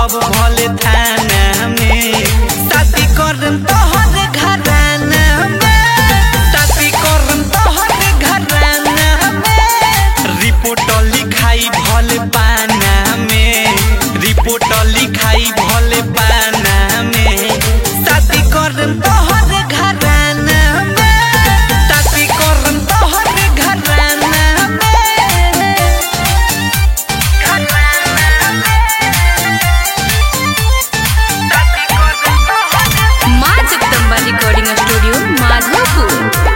रहब भले थाना में। शादी करम तोहर घराना में, शादी करम तोहर घराना में। रिपोर्ट लिखाई भले पाना में, रिपोर्ट लिखाई भले पाना में। शादी करम तोहर घराना में, शादी करम तोहर घराना में। माँ जगदम्बा रिकॉर्डिंग स्टूडियो माधोपुर।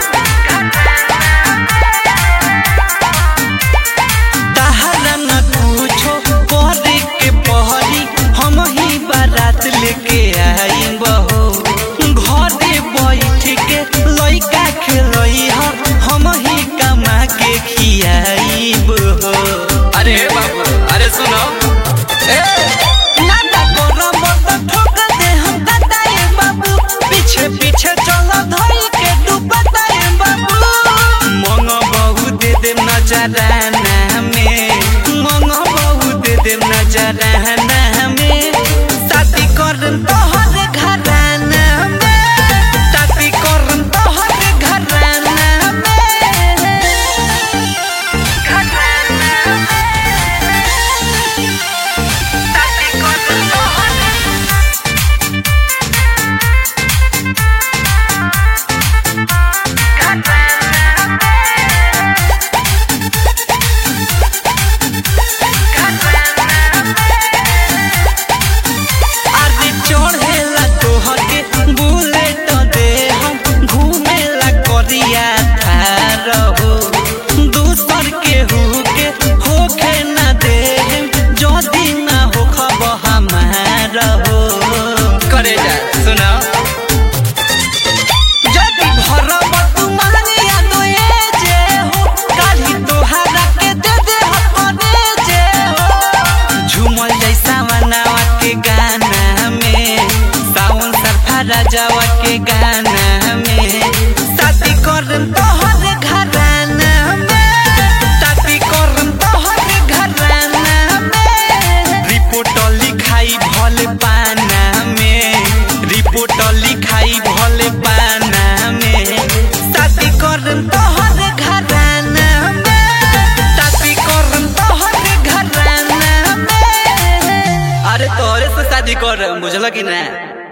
तहरा न कुछो करे के पहरी, हम ही बारात लेके आई बहो। घरे बैठ के लइका खेलई हम ही कमा के खियाईब हो। अरे बाबू अरे सुनो नाटा करब त ठोक दे हम बताए बाबू। पीछे पीछे चल धई के डूबताए बाबू। मंग बहु दे दे नजराना में, मंग बहु दे दे नजराना में। शादी करम तोहर घराना में, शादी करम तोहर घराना में। आदि चढ़ेला तोहके बुलेट दे हम, घूमेला करिया थार हो। दूसर केहू के होखे ना दे जदी ना होखब हमार हो। करे जा सुना जदी भरब तुम्हारिया दोए जे हो, काली तोहरा के दे दे हपने जे हो। झूमल जैसा मनावा के गाना में, सावन सरफा जावा के गाना में। शादी करम तोहर घराना में, शादी करम तोहर घराना में। रिपोर्ट लिखाई भले पाना में, रिपोर्ट लिखाई भले पाना में। शादी करम तोहर घराना में, शादी करम तोहर घराना में। अरे तोरे से शादी कर बुझल कि ना।